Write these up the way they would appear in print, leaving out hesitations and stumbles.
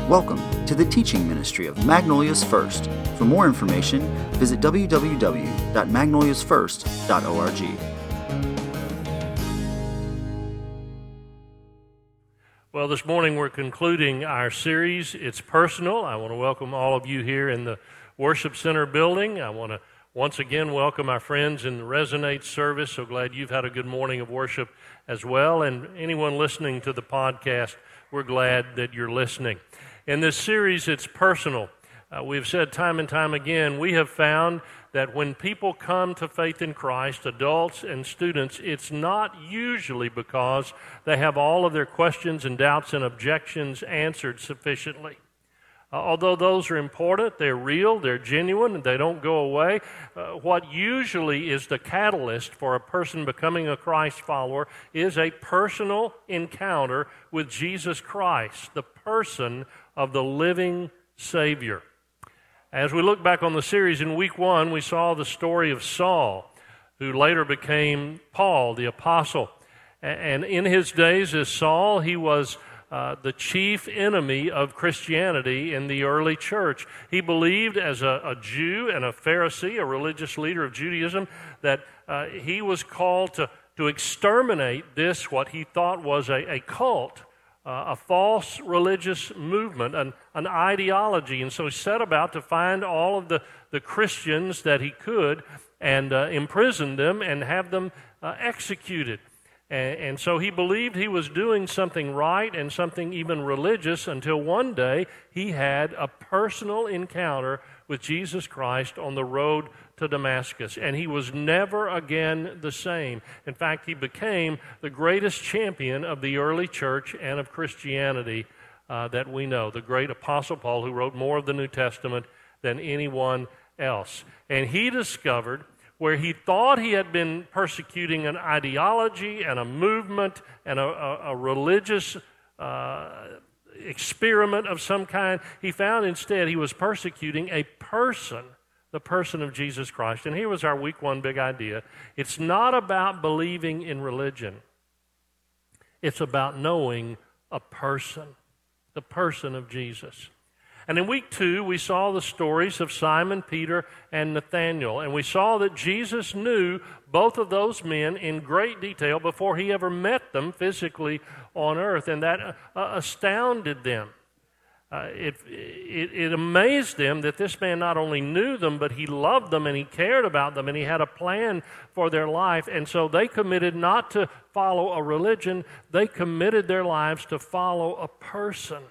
Welcome to the teaching ministry of Magnolias First. For more information, visit www.magnoliasfirst.org. Well, this morning we're concluding our series, It's Personal. I want to welcome all of you here in the Worship Center building. I want to once again welcome our friends in the Resonate service. So glad you've had a good morning of worship as well. And anyone listening to the podcast, we're glad that you're listening. In this series, It's Personal. We've said time and time again, we have found that when people come to faith in Christ, adults and students, it's not usually because they have all of their questions and doubts and objections answered sufficiently. Although those are important, they're real, they're genuine, and they don't go away, what usually is the catalyst for a person becoming a Christ follower is a personal encounter with Jesus Christ, the person of the living Savior. As we look back on the series in week 1, we saw the story of Saul, who later became Paul, the apostle. And in his days as Saul, he was the chief enemy of Christianity in the early church. He believed as a Jew and a Pharisee, a religious leader of Judaism, that he was called to exterminate this, what he thought was a cult, a false religious movement, an ideology. And so he set about to find all of the Christians that he could and imprison them and have them executed. And so he believed he was doing something right and something even religious until one day he had a personal encounter with Jesus Christ on the road to Damascus. And he was never again the same. In fact, he became the greatest champion of the early church and of Christianity that we know, the great Apostle Paul, who wrote more of the New Testament than anyone else. And he discovered where he thought he had been persecuting an ideology and a movement and a religious experiment of some kind, he found instead he was persecuting a person, the person of Jesus Christ. And here was our week 1 big idea. It's not about believing in religion. It's about knowing a person, the person of Jesus. And in week 2, we saw the stories of Simon, Peter, and Nathanael. And we saw that Jesus knew both of those men in great detail before he ever met them physically on earth. And that astounded them. It amazed them that this man not only knew them, but he loved them and he cared about them and he had a plan for their life. And so they committed not to follow a religion, they committed their lives to follow a person.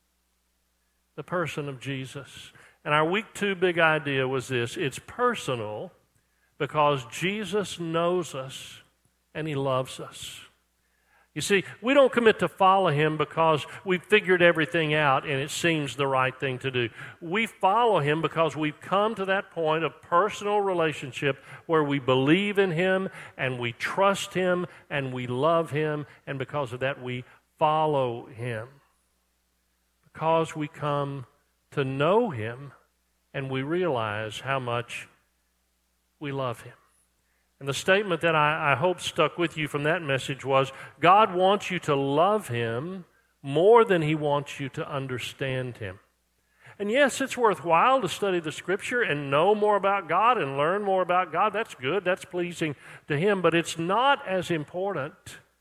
The person of Jesus. And our week 2 big idea was this: it's personal because Jesus knows us and he loves us. You see, we don't commit to follow him because we've figured everything out and it seems the right thing to do. We follow him because we've come to that point of personal relationship where we believe in him and we trust him and we love him, and because of that we follow him. Because we come to know him and we realize how much we love him. And the statement that I hope stuck with you from that message was, God wants you to love him more than he wants you to understand him. And yes, it's worthwhile to study the Scripture and know more about God and learn more about God. That's good, that's pleasing to him, but it's not as important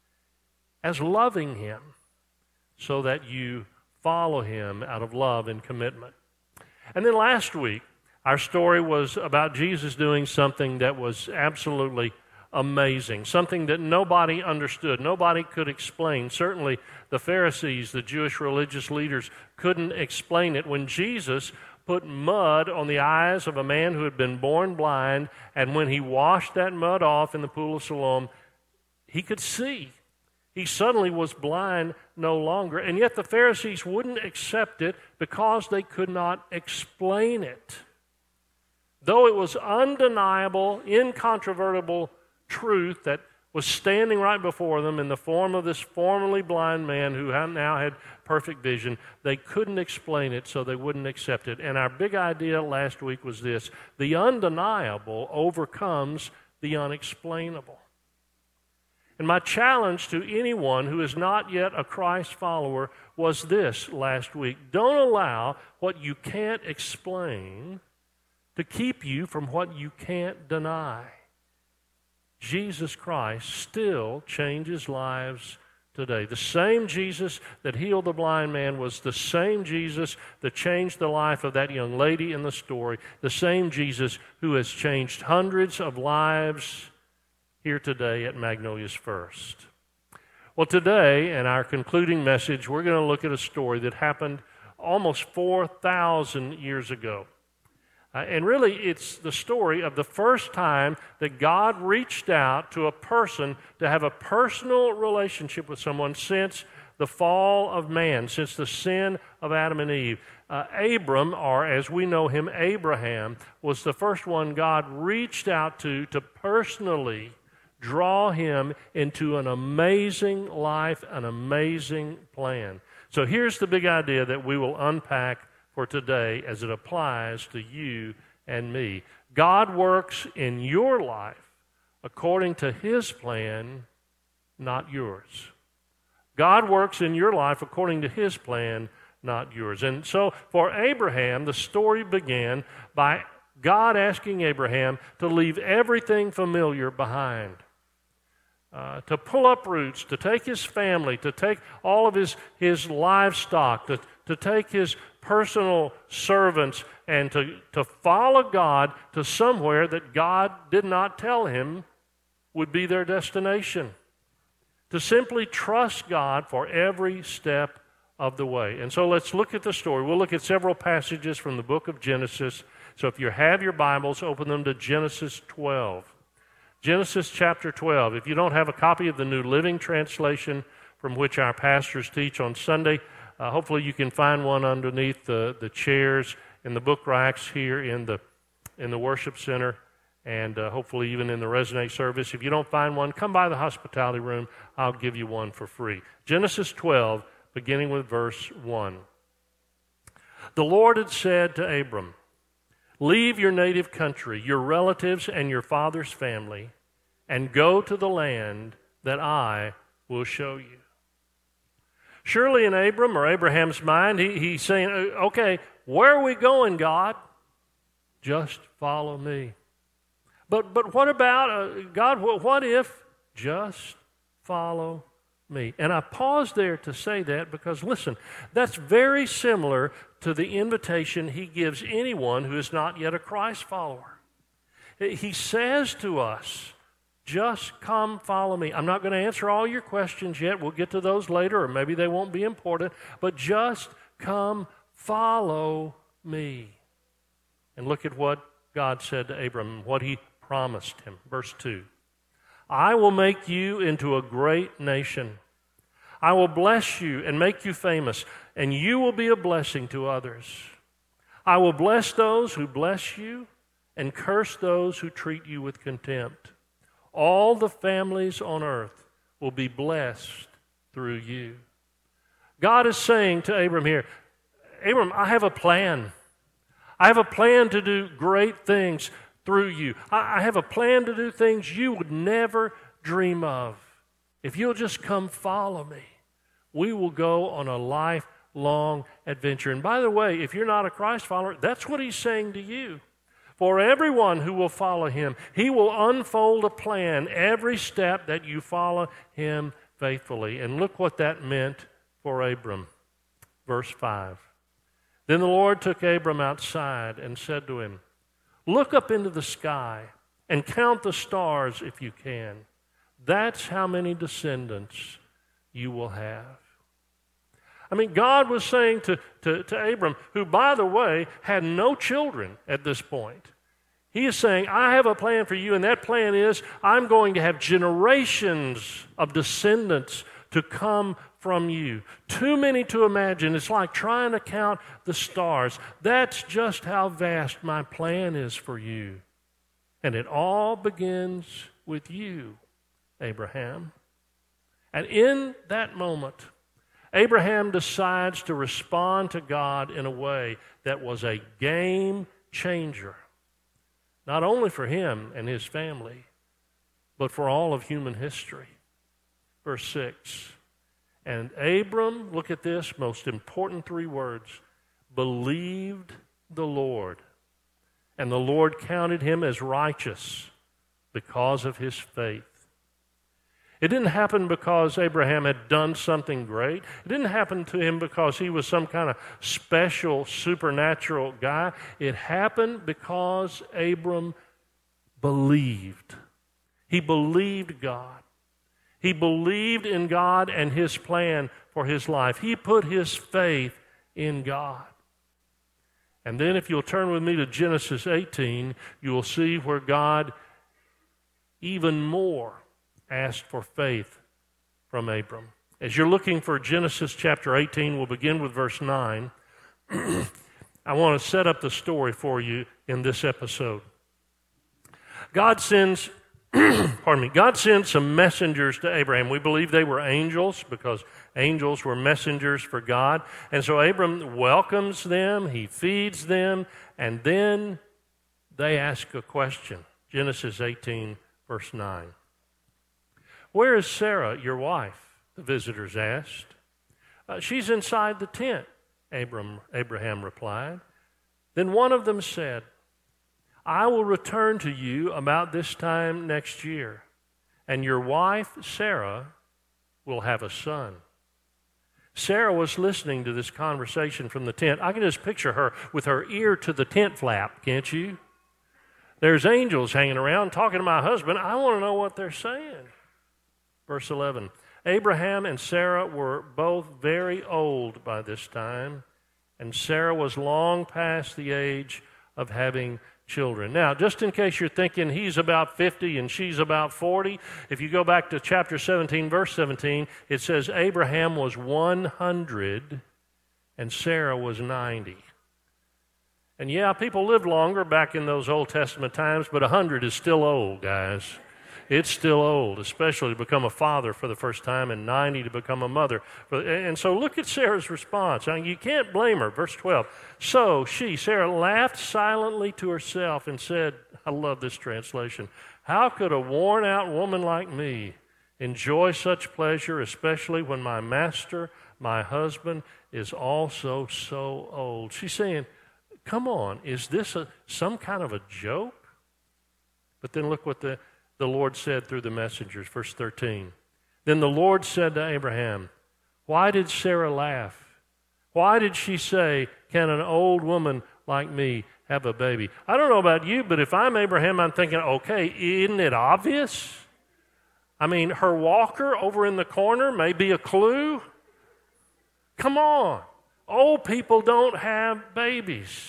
as loving him so that you follow him out of love and commitment. And then last week, our story was about Jesus doing something that was absolutely amazing, something that nobody understood, nobody could explain. Certainly the Pharisees, the Jewish religious leaders, couldn't explain it. When Jesus put mud on the eyes of a man who had been born blind, and when he washed that mud off in the pool of Siloam, he could see. He suddenly was blind no longer, and yet the Pharisees wouldn't accept it because they could not explain it. Though it was undeniable, incontrovertible truth that was standing right before them in the form of this formerly blind man who now had perfect vision, they couldn't explain it, so they wouldn't accept it. And our big idea last week was this: the undeniable overcomes the unexplainable. And my challenge to anyone who is not yet a Christ follower was this last week. Don't allow what you can't explain to keep you from what you can't deny. Jesus Christ still changes lives today. The same Jesus that healed the blind man was the same Jesus that changed the life of that young lady in the story, the same Jesus who has changed hundreds of lives here today at Magnolia's First. Well, today, in our concluding message, we're going to look at a story that happened almost 4,000 years ago. And really, it's the story of the first time that God reached out to a person to have a personal relationship with someone since the fall of man, since the sin of Adam and Eve. Abram, or as we know him, Abraham, was the first one God reached out to personally draw him into an amazing life, an amazing plan. So here's the big idea that we will unpack for today as it applies to you and me. God works in your life according to His plan, not yours. God works in your life according to His plan, not yours. And so for Abraham, the story began by God asking Abraham to leave everything familiar behind. To pull up roots, to take his family, to take all of his livestock, to take his personal servants, and to follow God to somewhere that God did not tell him would be their destination. To simply trust God for every step of the way. And so let's look at the story. We'll look at several passages from the book of Genesis. So if you have your Bibles, open them to Genesis 12. Genesis chapter 12. If you don't have a copy of the New Living Translation from which our pastors teach on Sunday, hopefully you can find one underneath the chairs in the book racks here in the worship center, and hopefully even in the Resonate service. If you don't find one, come by the hospitality room. I'll give you one for free. Genesis 12, beginning with verse 1. The Lord had said to Abram, "Leave your native country, your relatives, and your father's family, and go to the land that I will show you." Surely in Abram, or Abraham's mind, he's saying, okay, where are we going, God? Just follow me. But what about, God, what if just follow me? And I pause there to say that because, listen, that's very similar to the invitation he gives anyone who is not yet a Christ follower. He says to us, just come follow me. I'm not going to answer all your questions yet. We'll get to those later, or maybe they won't be important. But just come follow me. And look at what God said to Abram, what he promised him. Verse 2. I will make you into a great nation. I will bless you and make you famous, and you will be a blessing to others. I will bless those who bless you and curse those who treat you with contempt. All the families on earth will be blessed through you. God is saying to Abram here, Abram, I have a plan. I have a plan to do great things through you. I have a plan to do things you would never dream of. If you'll just come follow me, we will go on a lifelong adventure. And by the way, if you're not a Christ follower, that's what he's saying to you. For everyone who will follow him, he will unfold a plan every step that you follow him faithfully. And look what that meant for Abram. Verse 5. Then the Lord took Abram outside and said to him, look up into the sky and count the stars if you can. That's how many descendants you will have. I mean, God was saying to Abram, who, by the way, had no children at this point. He is saying, I have a plan for you, and that plan is I'm going to have generations of descendants to come from you. Too many to imagine. It's like trying to count the stars. That's just how vast my plan is for you. And it all begins with you, Abraham. And in that moment, Abraham decides to respond to God in a way that was a game changer, not only for him and his family, but for all of human history. verse 6. And Abram, look at this, most important three words, believed the Lord. And the Lord counted him as righteous because of his faith. It didn't happen because Abraham had done something great. It didn't happen to him because he was some kind of special, supernatural guy. It happened because Abram believed. He believed God. He believed in God and his plan for his life. He put his faith in God. And then if you'll turn with me to Genesis 18, you will see where God even more asked for faith from Abram. As you're looking for Genesis chapter 18, we'll begin with verse 9. I want to set up the story for you in this episode. God sends God sent some messengers to Abraham. We believe they were angels because angels were messengers for God. And so Abram welcomes them, he feeds them, and then they ask a question. Genesis 18, verse 9. Where is Sarah, your wife? The visitors asked. She's inside the tent, Abraham replied. Then one of them said, I will return to you about this time next year, and your wife, Sarah, will have a son. Sarah was listening to this conversation from the tent. I can just picture her with her ear to the tent flap, can't you? There's angels hanging around talking to my husband. I want to know what they're saying. Verse 11, Abraham and Sarah were both very old by this time, and Sarah was long past the age of having children. Now, just in case you're thinking he's about 50 and she's about 40, if you go back to chapter 17, verse 17, it says Abraham was 100 and Sarah was 90. And yeah, people lived longer back in those Old Testament times, but 100 is still old, guys. It's still old, especially to become a father for the first time, and 90 to become a mother. And so look at Sarah's response. I mean, you can't blame her. Verse 12. So Sarah, laughed silently to herself and said, I love this translation, how could a worn-out woman like me enjoy such pleasure, especially when my master, my husband, is also so old? She's saying, come on, is this some kind of a joke? But then look what the Lord said through the messengers, verse 13. Then the Lord said to Abraham, why did Sarah laugh? Why did she say, can an old woman like me have a baby? I don't know about you, but if I'm Abraham, I'm thinking, okay, isn't it obvious? I mean, her walker over in the corner may be a clue. Come on, old people don't have babies.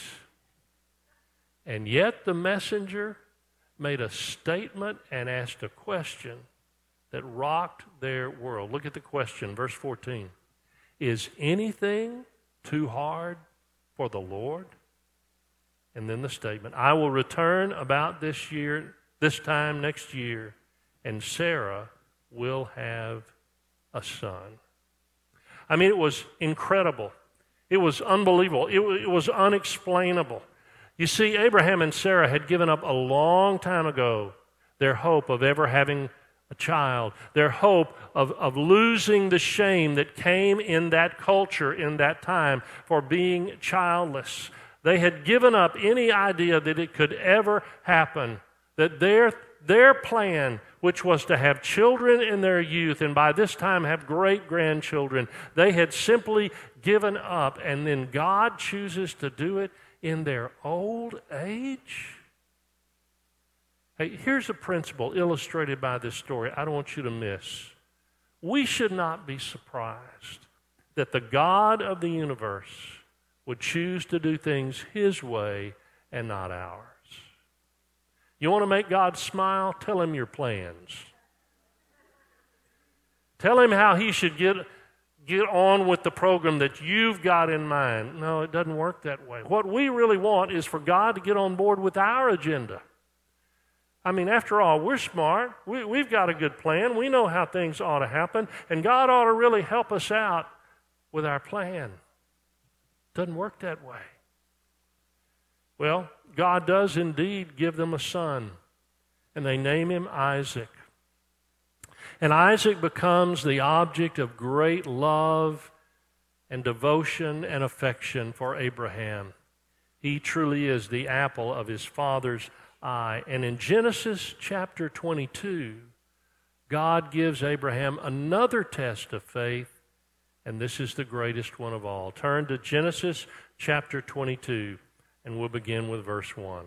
And yet the messenger made a statement and asked a question that rocked their world. Look at the question, verse 14. Is anything too hard for the Lord? And then the statement, I will return about this time next year, and Sarah will have a son. I mean, it was incredible. It was unbelievable. It was unexplainable. You see, Abraham and Sarah had given up a long time ago their hope of ever having a child, their hope of losing the shame that came in that culture in that time for being childless. They had given up any idea that it could ever happen, that their plan, which was to have children in their youth and by this time have great-grandchildren, they had simply given up, and then God chooses to do it in their old age? Hey, here's a principle illustrated by this story I don't want you to miss. We should not be surprised that the God of the universe would choose to do things His way and not ours. You want to make God smile? Tell Him your plans. Tell Him how He should get on with the program that you've got in mind. No, it doesn't work that way. What we really want is for God to get on board with our agenda. I mean, after all, we're smart. We've got a good plan. We know how things ought to happen, and God ought to really help us out with our plan. Doesn't work that way. Well, God does indeed give them a son, and they name him Isaac. And Isaac becomes the object of great love and devotion and affection for Abraham. He truly is the apple of his father's eye. And in Genesis chapter 22, God gives Abraham another test of faith, and this is the greatest one of all. Turn to Genesis chapter 22, and we'll begin with verse 1.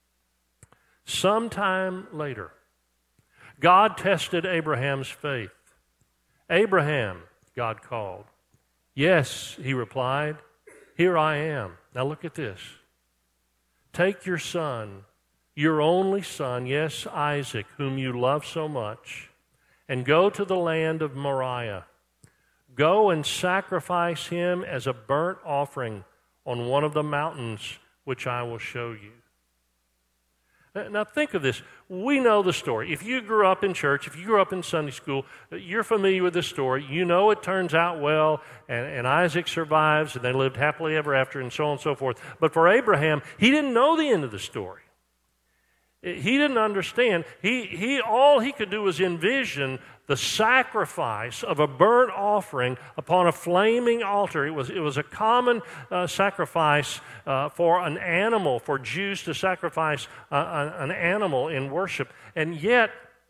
Sometime later, God tested Abraham's faith. "Abraham," God called. "Yes," he replied, "here I am." Now look at this. "Take your son, your only son, yes, Isaac, whom you love so much, and go to the land of Moriah. Go and sacrifice him as a burnt offering on one of the mountains which I will show you." Now think of this. We know the story. If you grew up in church, if you grew up in Sunday school, you're familiar with this story. You know it turns out well, and Isaac survives, and they lived happily ever after, and so on and so forth. But for Abraham, he didn't know the end of the story. He didn't understand. All he could do was envision the sacrifice of a burnt offering upon a flaming altar. It was a common sacrifice for an animal, for Jews to sacrifice an animal in worship. And yet,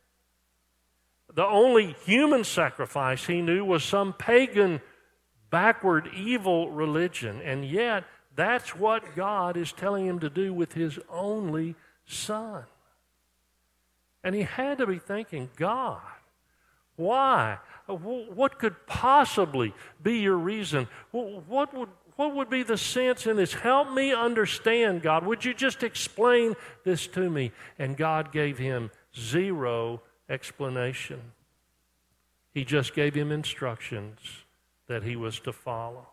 the only human sacrifice he knew was some pagan, backward, evil religion. And yet, that's what God is telling him to do with his only son. And he had to be thinking, God, why? What could possibly be your reason? What would be the sense in this? Help me understand, God. Would you just explain this to me? And God gave him zero explanation. He just gave him instructions that he was to follow.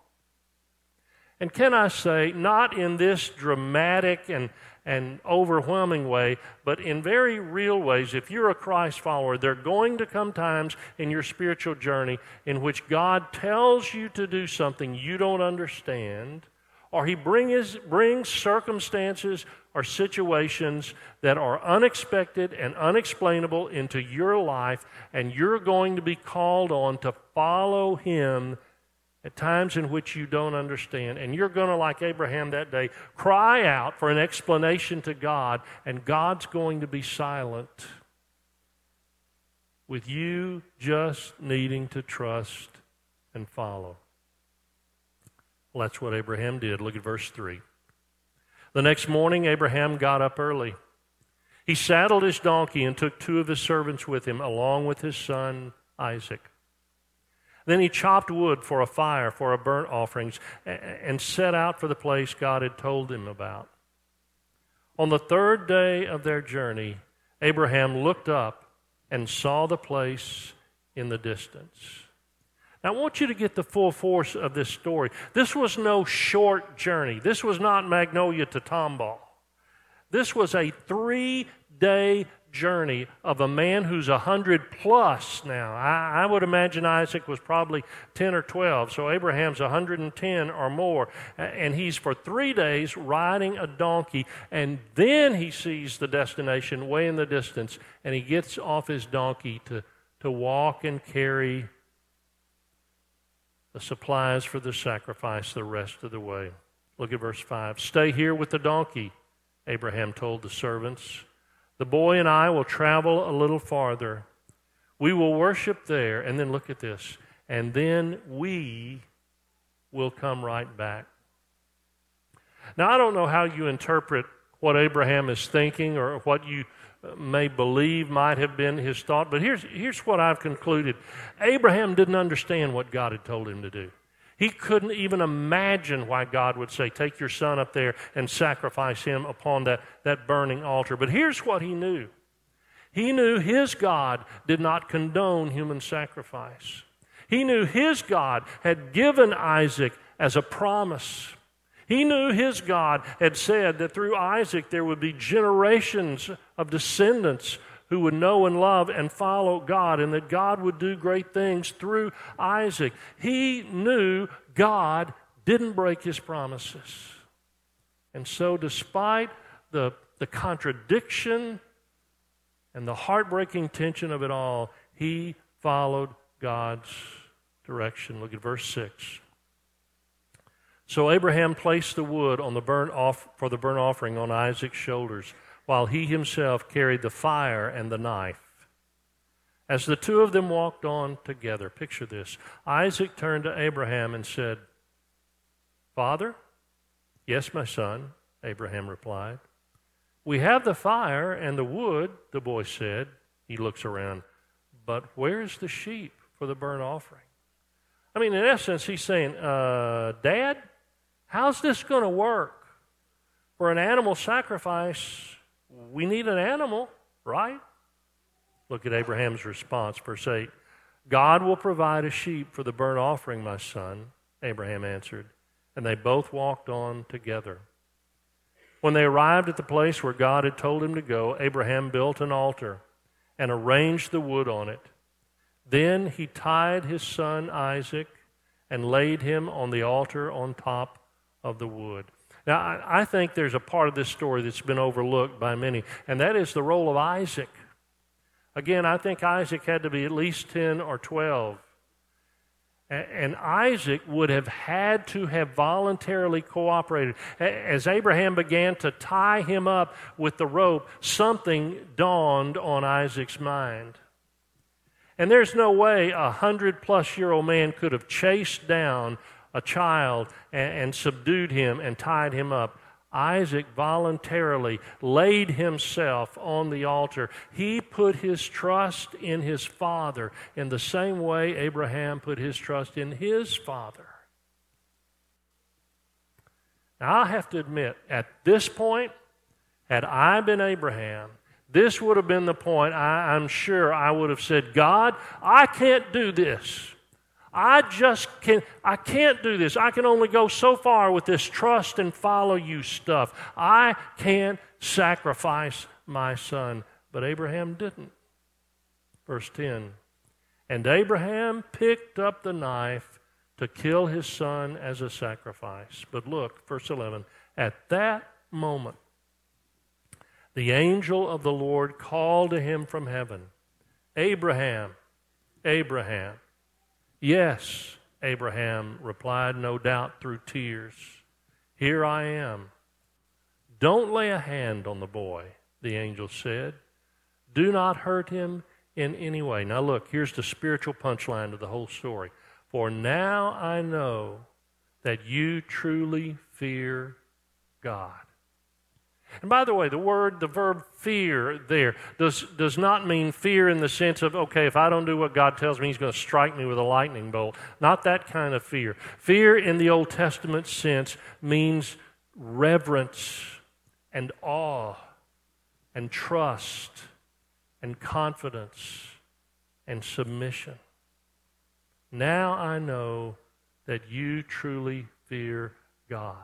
And can I say, not in this dramatic and overwhelming way, but in very real ways, if you're a Christ follower, there are going to come times in your spiritual journey in which God tells you to do something you don't understand, or He brings circumstances or situations that are unexpected and unexplainable into your life, and you're going to be called on to follow Him at times in which you don't understand. And you're going to, like Abraham that day, cry out for an explanation to God, and God's going to be silent, with you just needing to trust and follow. Well, that's what Abraham did. Look at verse 3. The next morning, Abraham got up early. He saddled his donkey and took 2 of his servants with him, along with his son Isaac. Then he chopped wood for a fire for a burnt offerings and set out for the place God had told him about. On the 3rd day of their journey, Abraham looked up and saw the place in the distance. Now, I want you to get the full force of this story. This was no short journey. This was not Magnolia to Tomball. This was a 3-day journey of a man who's 100 plus now. I would imagine Isaac was probably 10 or 12, so Abraham's 110 or more. And he's for 3 days riding a donkey, and then he sees the destination way in the distance, and he gets off his donkey to walk and carry the supplies for the sacrifice the rest of the way. Look at verse 5. "Stay here with the donkey," Abraham told the servants. "The boy and I will travel a little farther. We will worship there," and then look at this, "and then we will come right back." Now, I don't know how you interpret what Abraham is thinking or what you may believe might have been his thought, but here's what I've concluded. Abraham didn't understand what God had told him to do. He couldn't even imagine why God would say, "Take your son up there and sacrifice him upon that burning altar." But here's what he knew. He knew his God did not condone human sacrifice. He knew his God had given Isaac as a promise. He knew his God had said that through Isaac there would be generations of descendants who would know and love and follow God, and that God would do great things through Isaac. He knew God didn't break His promises. And so despite the contradiction and the heartbreaking tension of it all, he followed God's direction. Look at verse 6. So Abraham placed the wood on for the burnt offering on Isaac's shoulders, while he himself carried the fire and the knife. As the two of them walked on together, picture this, Isaac turned to Abraham and said, "Father?" "Yes, my son," Abraham replied. "We have the fire and the wood," the boy said. He looks around. "But where's the sheep for the burnt offering?" I mean, in essence, he's saying, Dad, how's this going to work? For an animal sacrifice, we need an animal, right? Look at Abraham's response, verse 8. "God will provide a sheep for the burnt offering, my son," Abraham answered, and they both walked on together. When they arrived at the place where God had told him to go, Abraham built an altar and arranged the wood on it. Then he tied his son Isaac and laid him on the altar on top of the wood. Now, I think there's a part of this story that's been overlooked by many, and that is the role of Isaac. Again, I think Isaac had to be at least 10 or 12. And Isaac would have had to have voluntarily cooperated. As Abraham began to tie him up with the rope, something dawned on Isaac's mind. And there's no way a 100-plus-year-old man could have chased down a child and subdued him and tied him up. Isaac voluntarily laid himself on the altar. He put his trust in his father in the same way Abraham put his trust in his father. Now, I have to admit, at this point, had I been Abraham, this would have been the point I'm sure I would have said, "God, I can't do this. I can't do this. I can only go so far with this trust and follow you stuff. I can't sacrifice my son." But Abraham didn't. Verse 10, "And Abraham picked up the knife to kill his son as a sacrifice." But look, verse 11, "At that moment, the angel of the Lord called to him from heaven, 'Abraham, Abraham.' 'Yes,' Abraham replied, no doubt through tears. 'Here I am.' 'Don't lay a hand on the boy,' the angel said. 'Do not hurt him in any way.'" Now look, here's the spiritual punchline of the whole story. "For now I know that you truly fear God." And by the way, the verb fear there does not mean fear in the sense of, okay, if I don't do what God tells me, he's going to strike me with a lightning bolt. Not that kind of fear. Fear in the Old Testament sense means reverence and awe and trust and confidence and submission. Now I know that you truly fear God.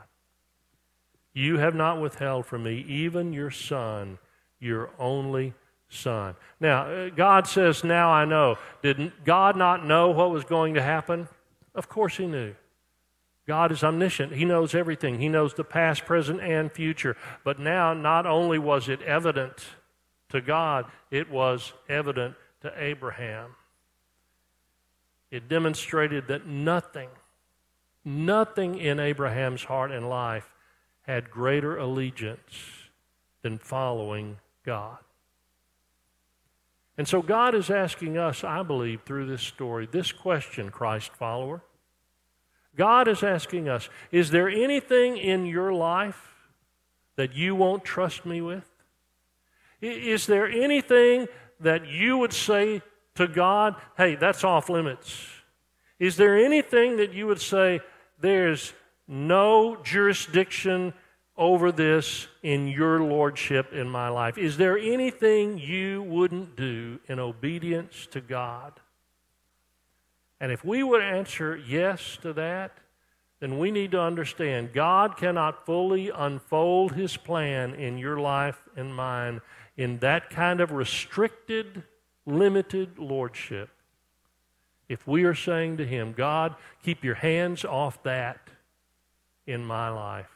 You have not withheld from me even your son, your only son. Now, God says, "Now I know." Did God not know what was going to happen? Of course he knew. God is omniscient. He knows everything. He knows the past, present, and future. But now, not only was it evident to God, it was evident to Abraham. It demonstrated that nothing in Abraham's heart and life had greater allegiance than following God. And so God is asking us, I believe, through this story, this question, Christ follower. God is asking us, is there anything in your life that you won't trust me with? Is there anything that you would say to God, "Hey, that's off limits"? Is there anything that you would say, "There's no jurisdiction over this in your lordship in my life"? Is there anything you wouldn't do in obedience to God? And if we would answer yes to that, then we need to understand God cannot fully unfold his plan in your life and mine in that kind of restricted, limited lordship. If we are saying to him, "God, keep your hands off that in my life."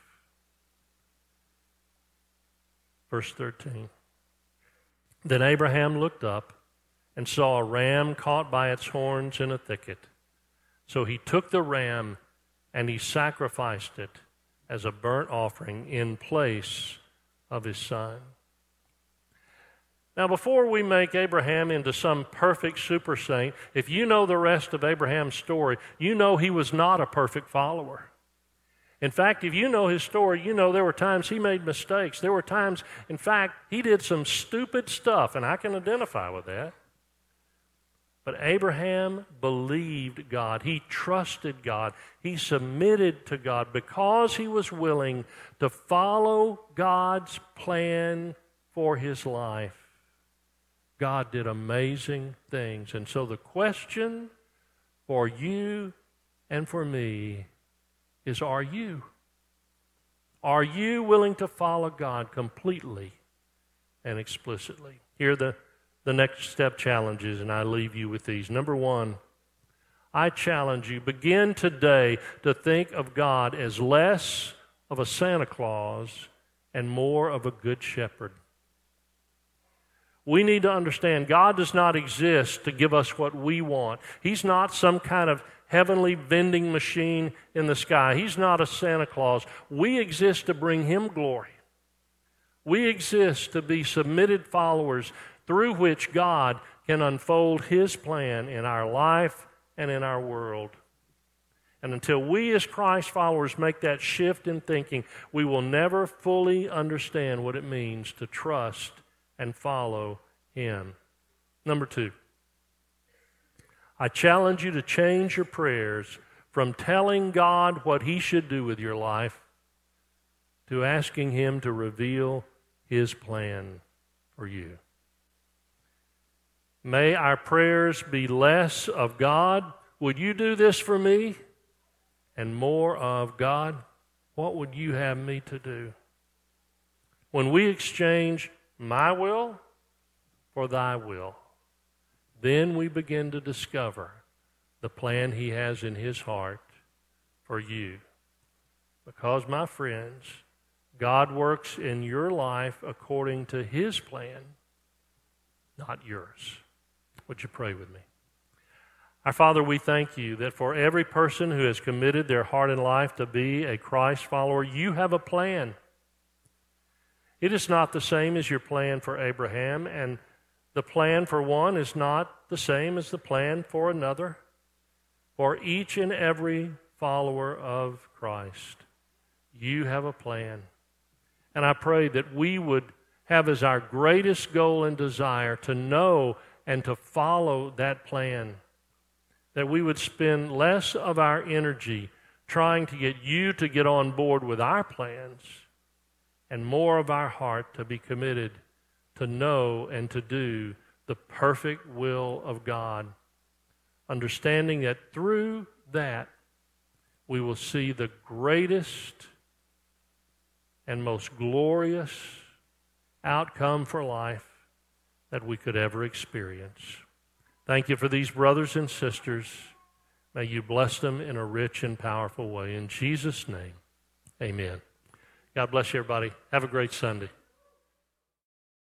Verse 13. Then Abraham looked up and saw a ram caught by its horns in a thicket. So he took the ram and he sacrificed it as a burnt offering in place of his son. Now, before we make Abraham into some perfect super saint, if you know the rest of Abraham's story, you know he was not a perfect follower. In fact, if you know his story, you know there were times he made mistakes. There were times, in fact, he did some stupid stuff, and I can identify with that. But Abraham believed God. He trusted God. He submitted to God because he was willing to follow God's plan for his life. God did amazing things. And so the question for you and for me is, are you? Are you willing to follow God completely and explicitly? Here are the next step challenges, and I leave you with these. Number one, I challenge you, begin today to think of God as less of a Santa Claus and more of a good shepherd. We need to understand God does not exist to give us what we want. He's not some kind of heavenly vending machine in the sky. He's not a Santa Claus. We exist to bring him glory. We exist to be submitted followers through which God can unfold his plan in our life and in our world. And until we as Christ followers make that shift in thinking, we will never fully understand what it means to trust and follow him. Number two, I challenge you to change your prayers from telling God what he should do with your life to asking him to reveal his plan for you. May our prayers be less of God, would you do this for me? And more of God, what would you have me to do? When we exchange my will for thy will, then we begin to discover the plan he has in his heart for you. Because, my friends, God works in your life according to his plan, not yours. Would you pray with me? Our Father, we thank you that for every person who has committed their heart and life to be a Christ follower, you have a plan. It is not the same as your plan for Abraham, and the plan for one is not the same as the plan for another. For each and every follower of Christ, you have a plan. And I pray that we would have as our greatest goal and desire to know and to follow that plan, that we would spend less of our energy trying to get you to get on board with our plans and more of our heart to be committed to know and to do the perfect will of God, understanding that through that we will see the greatest and most glorious outcome for life that we could ever experience. Thank you for these brothers and sisters. May you bless them in a rich and powerful way. In Jesus' name, amen. God bless you, everybody. Have a great Sunday.